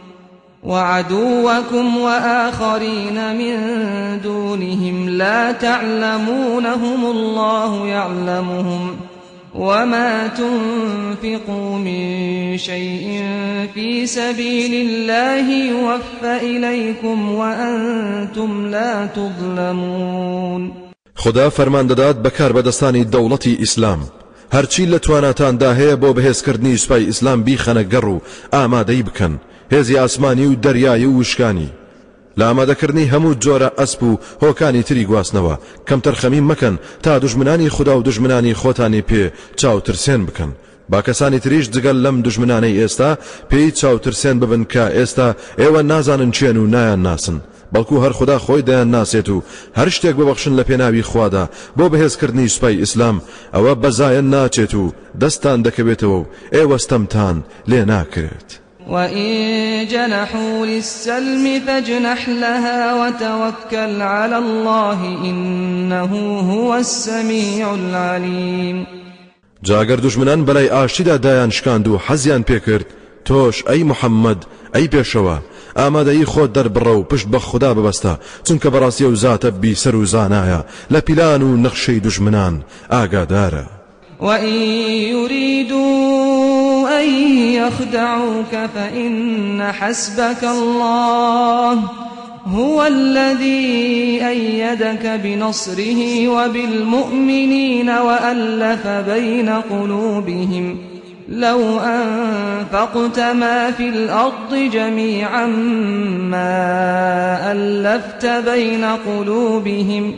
وعدوكم وآخرين من دونهم لا تعلمونهم الله يعلمهم وما تنفقوا من شيء في سبيل الله يوفى إليكم وأنتم لا تظلمون. خدا فەرمان دەدات بەکار بەدەستانی دەوڵەتی ئیسلام هەرچی لە تواناتاندا هەیە بۆ بەهێزکردنی سوپای ئیسلام بیخەنە گەڕ و ئامادەی بکەن هێزی ئاسمانی و دەریایی و وشکانی لە ئامادەکردنی هەموو جۆرە ئەسپ و هۆکانی تری گواستنەوە کەم تەرخەمی مەکەن تا دوژمنانی خدا و دوژمنانی خۆتانی پێ چاوترسێن بکەن با کەسانی تریش جگەل لەم دوژمنانەی ئێستا پێی چاوترسێن ببن کە ئێستا ئێوە نازانن چێن و نایان ناسن بەڵکو هەر خدا خۆی دەیان ناسێت و هەر شتێک ببەخشن لە پێناوی خوادا بۆ بەهێزکردنی سوپای ئیسلام ئەوە بەزایەن ناچێت و دەستان دەکەوێتەوە و ئێوەستەمتان لێ ناکرێت وإن جنحوا للسلم فاجنح لها وتوكل على الله إنه هو السميع العليم جاگەر دوژمنان بەلای ئاشتیدا دایان شکاند و حەزیان پێکرد تۆش ئەی محەممەد ئەی پێشەوە ئامادەی خۆت دەربڕە و پشت بە خوددا ببەستە چونکە بەڕاستی و زاتە بیسەر و زانایە لە پیلان و نەخشەی دوژمنان ئاگادارە وإن يريدوا أن يخدعوك فإن حسبك الله هو الذي أيدك بنصره وبالمؤمنين وألف بين قلوبهم لو أنفقت ما في الأرض جميعا ما ألفت بين قلوبهم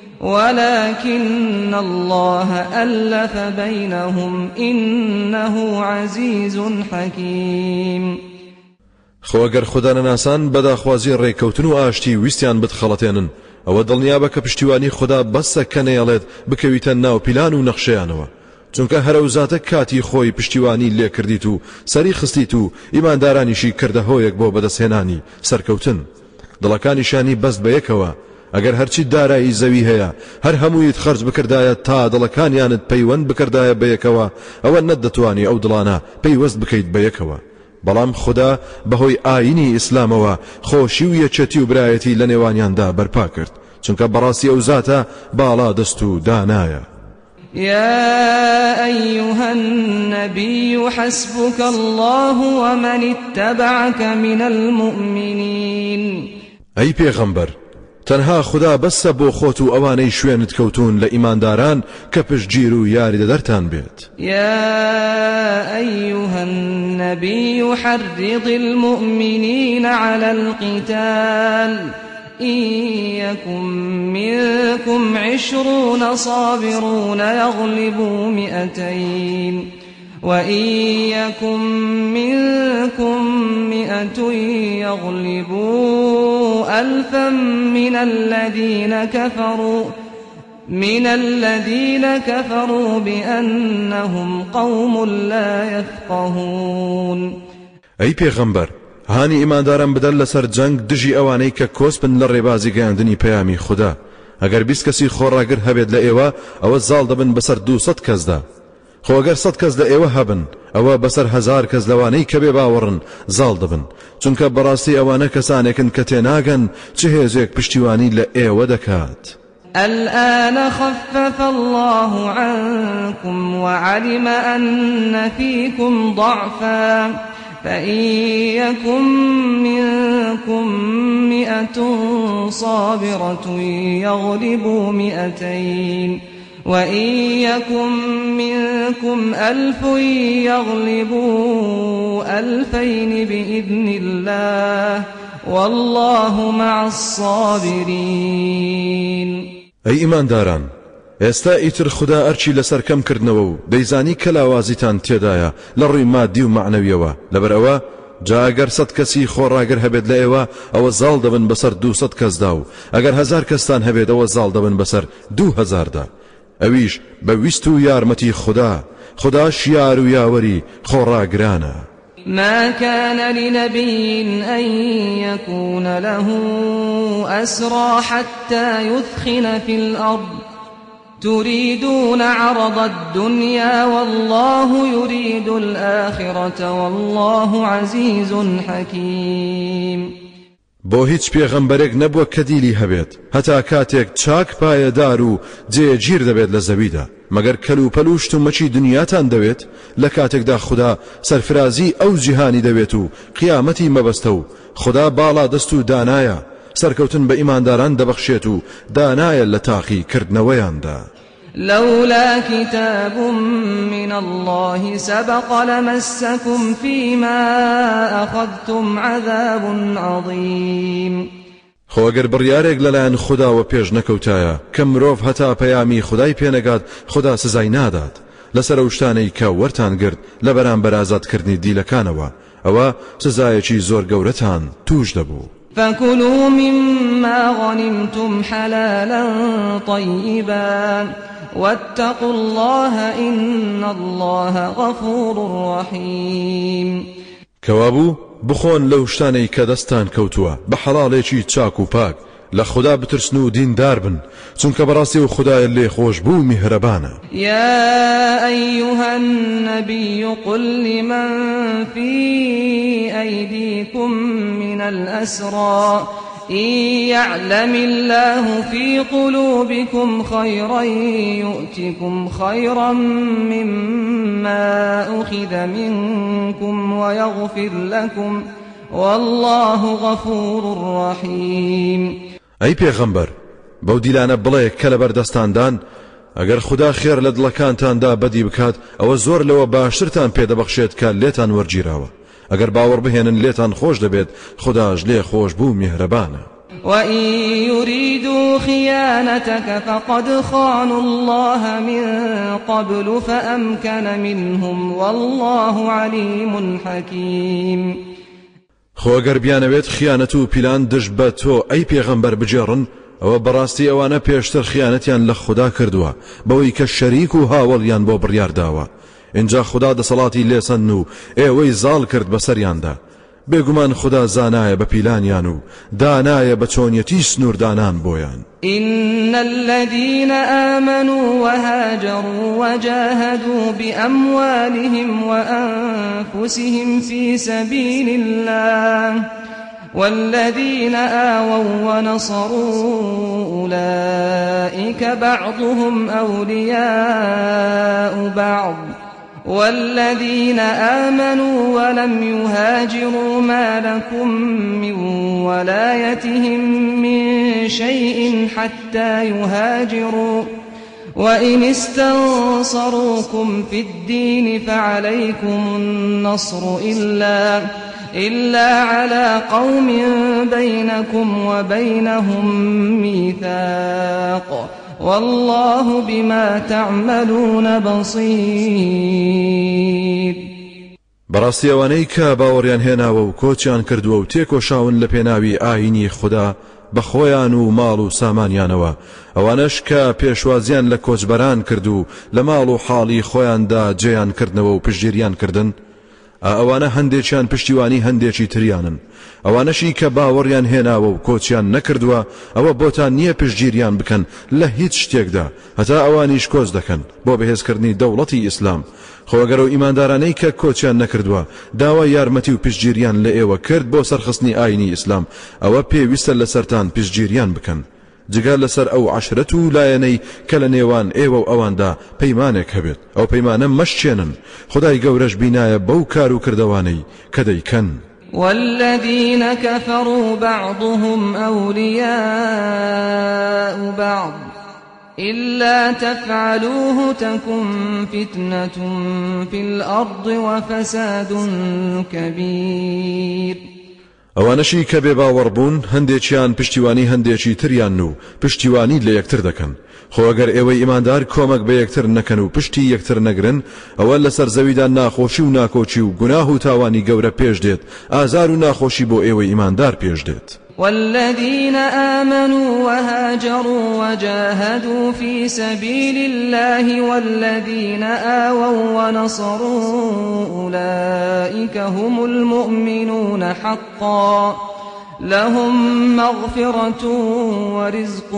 ولكن الله ألف بينهم إنه عزيز حكيم خۆگەر خوددا نەناسان بەداخوازی ڕێککەوتن و ئاشتی ویستیان بتخەڵەتێنن ئەوە دڵنیا بە کە پشتیوانی خوددا بەسە کە نەیەڵێت بکەویتە ناو پیلان و نەخشەیانەوە چونکە هەرەوزاتە کاتی خۆی پشتیوانی لێکردیت و سەری خستیت و ئیماندارانیشی کردە هۆیەک بۆ بەدەستهێنانی سەرکەوتن دڵەکانیشانی بەست بە یەکەوە ئەگەر هەرچی دارایی زەوی هەیە هەر هەموویت خەرج بکردایە تا دڵەکانیانت پەیوەند بکردایە بە یەکەوە ئەوە نەتدەتوانی ئەو دڵانە پەیوەست بکەیت بە یەکەوە بەڵام خوددا بەهۆی ئاینی ئیسلامەوە خۆشی و یەکێتی و برایەتی لە نێوانیاندا بەرپا کرد چونکە بەڕاستی ئەو زاتە باڵا دەست و دانایە يا أيها النبي حسبك الله ومن اتبعك من المؤمنين أي پیغمبر تەنها خدا بەسە بۆ خۆت و ئەوانەی شوێنت کەوتون لە ئیمانداران کە پشتگیر و یاری دەدەرتان بێت يا أيها النبي حرض المؤمنين على القتال إن يكن منكم عشرون صابرون يغلبوا مئتين وإن يكن منكم مئة يغلبوا ألفا من الذين كفروا من الذين كفروا بأنهم قوم لا يفقهون أي پیغمبر هانی ئیمانداران بدەن لەسەر جەنگ دژی ئەوانەی کە کۆس بن لە ڕێبازی گەیاندنی پەیامی خوددا ئەگەر بیست کەسی خۆڕاگر هەبێت لە ئێوە ئەوە زاڵ دەبن بەسەر دووسەد کەسدا خۆگەر سەد کەس لە ئێوە هەبن ئەوە بەسەر هەزار کەس لەوانەی کە بێ باوەڕن زاڵ دەبن چونکە بەڕاستی ئەوانە کەسانێکن کە تێناگەن چه هێزێک پشتیوانی لە ئێوە دەکات الآن خفف الله عنكم وعلم أن فيكم ضعفا فإن يكن منكم مئة صابرة يغلبوا مئتين وإن يكن منكم ألف يغلبوا ألفين بإذن الله والله مع الصابرين أي إيمان داران ئێستا ئیتر خدا ئەرچی لەسەر کەم کردنەوە و دەیزانی کە لاوازیتان تێدایە لە ڕووی مادی و معنەویەوە لەبەرەوە جاگەر سەد کەسی خۆڕاگر هەبێت لە ئێوە ئەوە زاڵ دەبن بەسەر دووسەد کەسدا و ئەگەر هەزار کەستان هەبێت ئەوە زاڵ دەبن بەسەر دوو هەزاردا ئەویش بە ویست و یارمەتی خدا خداش یار و یاوەری خۆڕاگرانە ما كان لنبي أن يكون له أسرى حتى يثخن في الأرض تريدون عرض الدنيا والله يريد الآخرة والله عزيز حكيم بۆ هیچ پێغەمبەرێک نەبووە کە دیلی هەبێت هەتا کاتێک چاک پایەدار و جێگیر دەبێت لە زەویدا مەگەر کەلوپەل و شتومەچی دنیاتان دەوێت لە کاتێکدا خدا سەرفرازی ئەو جیهانی دەوێت و قیامەتی مەبەستە و خدا باڵا دەست و دانایە سەرکەوتن بە ئیمانداران دەبەخشێت و دانایە لە تاقی کردنەوەیاندا. لولا كتاب من الله سبق لمسكم فيما أخذتم عذاب عظيم. خۆ ئەگەر بڕیارێک لەلایەن خودداوە پێش نەکەوتایە کە مرۆڤ هەتا پەیامی خودای پێنەگات خوددا سزای نادات لەسەر ئەو شتانەی کە وەرتان گرت لە بەرامبەر ئازادکردنی دیلەکانەوە، ئەوە سزایەکی زۆر گەورەتان توش دەبوو. فكلوا مما غنمتم حلالا طيبا واتقوا الله إن الله غفور رحيم. كوابو بخۆن لەو شتانەی کە دەستان کەوتووە بە حەڵاڵێکی چاک و پاک، لە خوددا بترسن و دیندار بن، چونکە بەڕاستی و خوددایە لێ خۆش بوو میهرەبانە. يا أيها النبي قل لمن في أيديكم من الأسرى إن يعلم الله في قلوبكم خيرا يؤتكم خيرا مما أخذ منكم ويغفر لكم والله غفور رحيم. أي پیغمبر بەو دیلانە بڵێ کە لە بەردەستاندان ئەگەر خوددا خێر لە دڵەکانتاندا بەدی بکات ئەوە زۆر لەوە باشترتان پێدەبەخشێت کە لێتان وەرگیراوە. ئەگەر باوەڕ بهێنن لێتان خۆش دەبێت، خودداش لێ خۆش بوو میهرەبانە. وإن يريدوا خيانتك فقد خانوا الله من قبل فأمكن منهم والله عليم حكيم. خۆ ئەگەر بیانەوێت خیانەت و پیلان دژ بە تۆ ئەی پێغەمبەر بجێڕن، ئەوە بەڕاستی ئەوانە پێشتر خیانەتیان لە خوددا کردووە بەوەی کە شەریک و هاوڵیان بۆ بڕیارداوە. اینجا خوددا دەسەڵاتی لێسەن و ئێوەی زاڵ کرد بەسەریاندا. بێگومان خوددا زانایە بە پیلانیان و دانایە بە چۆنیەتی سنووردانان بۆیان. إن الذين آمنوا وهاجروا وجاهدوا بأموالهم وأنفسهم في سبيل الله والذين آووا ونصروا أولئك بعضهم أولياء بعض والذين آمنوا ولم يهاجروا ما لكم من ولايتهم من شيء حتى يهاجروا وإن استنصروكم في الدين فعليكم النصر إلا إلا على قوم بينكم وبينهم ميثاق والله بما تعملون بصير. بەڕاستی ئەوانەی کە باوەڕیان هێناوە و کۆچیان کردووە و تێکۆشاون لە پێناوی ئاینی خوددا بە خۆیان و ماڵ و سامانیانەوە، ئەوانەش کە پێشوازیان لە کۆچبەران کردو لە ماڵ و حاڵی خۆیاندا جێیان کردنەوە و پشتگیریان کردن، ئەوانە هەندێکیان پشتیوانی هەندێکی تریانن. ئەوانەشی کە باوەڕیان هێناوە و کۆچیان نەکردووە ئەوە بۆتان نییە پشتگیریان بکەن لە هیچ شتێکدا، هەتا ئەوانیش کۆچ دەکەن بۆ بەهێزکردنی دەوڵەتی ئیسلام. خۆگەرە و ئیماندارانەی کە کۆچیان نەکردووە داوای یارمەتی و پشتگیریان لە ئێوە کرد بۆ سەرخستنی ئاینی ئیسلام، ئەوە پێویستە لەسەرتان پشتگیریان بکەن، جگە لەسەر ئەو عەشرەت و لایەنەی کە لە نێوان ئێوە و ئەواندا پەیمانێک هەبێت. ئەو پەیمانە مەشچێنن، خودای گەورەش بینایە بەو کار و کردەوانەی کە دەیکەن. والذين كفروا بعضهم أولياء بعض إلا تفعلوه تكن فتنة في الأرض وفساد كبير. ئەوانەشی کە بێ باوەڕبوون هەندێکیان پشتیوانی هەندێکی تریان و پشتیوانی لە یەکتر دەکەن. خۆ ئەگەر ئێوەی ئیماندار کۆمەک بە یەکتر نەکەن و پشتی یەکتر نەگرن، ئەوە لەسەر زەویدا ناخۆشی و ناکۆچی و گوناه و تاوانی گەورە پێش دێت، ئازار و ناخۆشی بۆ ئێوەی ئیماندار پێش دێت. والذين آمنوا وهاجروا وجاهدوا في سبيل الله والذين آووا ونصروا أولئك هم المؤمنون حقا لهم مغفرة ورزق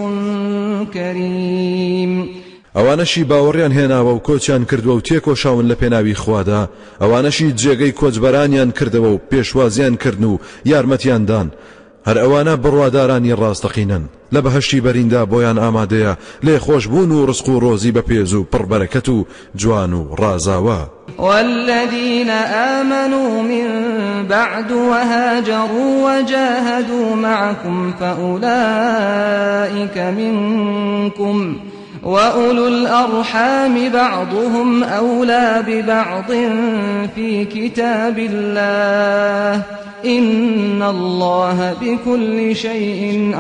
كريم. ئەوانەشی باوەڕیان هێناوە و کۆچیان کردووە و تێکۆشاون لە پێناوی خوادا، ئەوانەشی جێگەی کۆچبەرانیان کردەوە و پێشوازیان کردن و یارمەتیاندان، هەر ئەوانە بڕوادارانی ڕاستەقینن لە بەهەشتی بەریندا بۆیان ئامادەیە لێ خۆشبوون و ڕزق و ڕۆزی بەپێز و پڕبەرەکەت و جوان و ڕازاوە. والذين آمنوا من بعد وهاجروا وجاهدوا معكم فأولئك منكم وأولو الأرحام بعضهم أولى ببعض في كتاب الله إن الله بكل شيء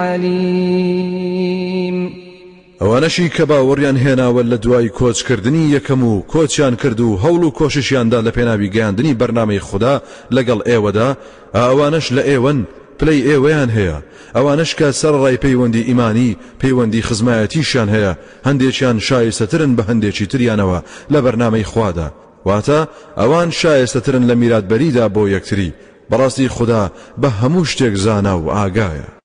عليم. ئەوانەشی کە باوەڕیان هێناوە لە دوای کۆچکردنی یەکەم و کۆچیان کرد و هەوڵ و کۆششیاندا لە پێناوی گەیاندنی بەرنامەی خوددا لەگەڵ ئێوەدا ئەوانەش لە ئێوەن پلەی ئێوەیان هەیە. ئەوانەش کە سەرڕای پەیوەندی ئیمانی پەیوەندی خزمایەتیشیان هەیە هەندێکیان شایستەترن بە هەندێکی تریانەوە لە بەرنامەی خوادا، واتە ئەوان شایستەترن لە میراتبەریدا بۆ یەکتری. بەڕاستی خوددا بە هەموو شتێک زانا و ئاگایە.